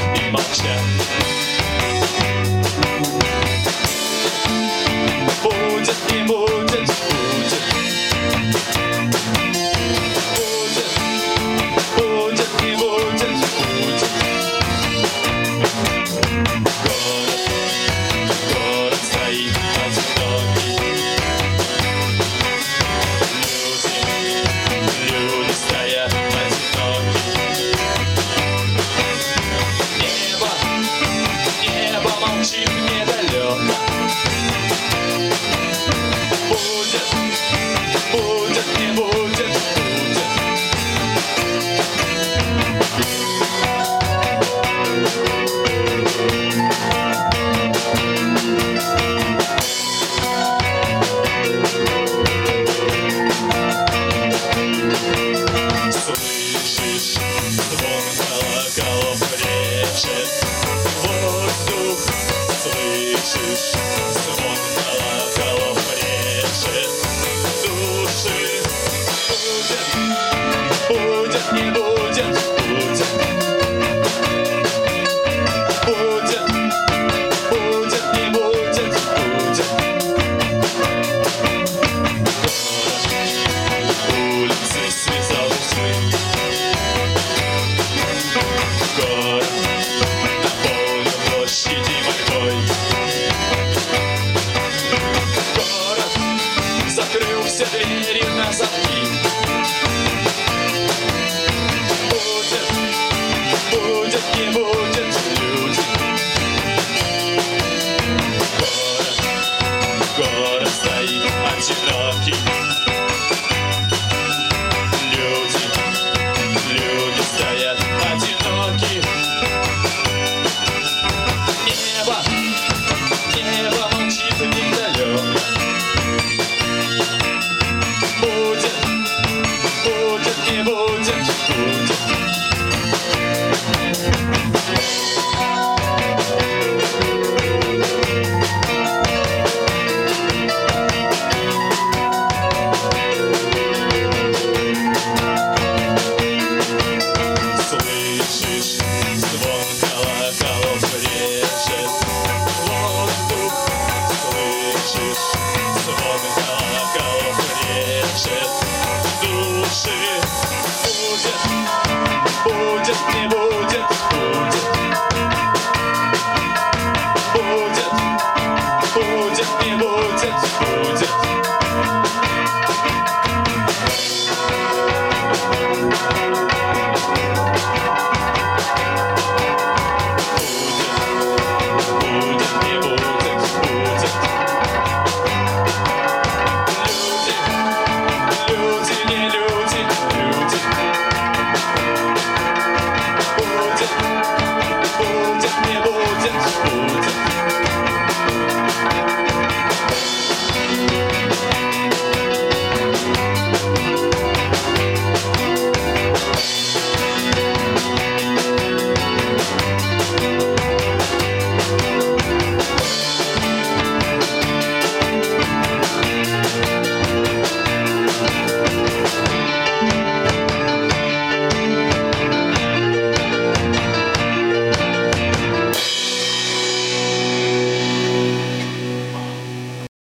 и молчат. Будет, не будет, будет. Будет, не будет, будет. Город стоит одинокий. Люди стоят одинокие. Небо молчит недалеко. Будет, не будет, будет. Слышишь, звон колоколов режет воздух. Слышишь, звон колоколов режет души. Будет, не будет, будет. Будет, не будет, будет. Улицы связал узлы. Город наполнил площади мольбой. Город закрыл все двери на замки. Будет, не будет, люди. Город стоит одинокий. Люди стоят одиноки. Небо молчит недалеко. Будет, не будет, будет. Слышишь, звон колоколов режет воздух. Слышишь, звон колоколов режет души. Будет, не будет, будет. Будет, не будет, будет. Будет, не будет, будет. Люди, не люди, люди. Будет, не будет, будет.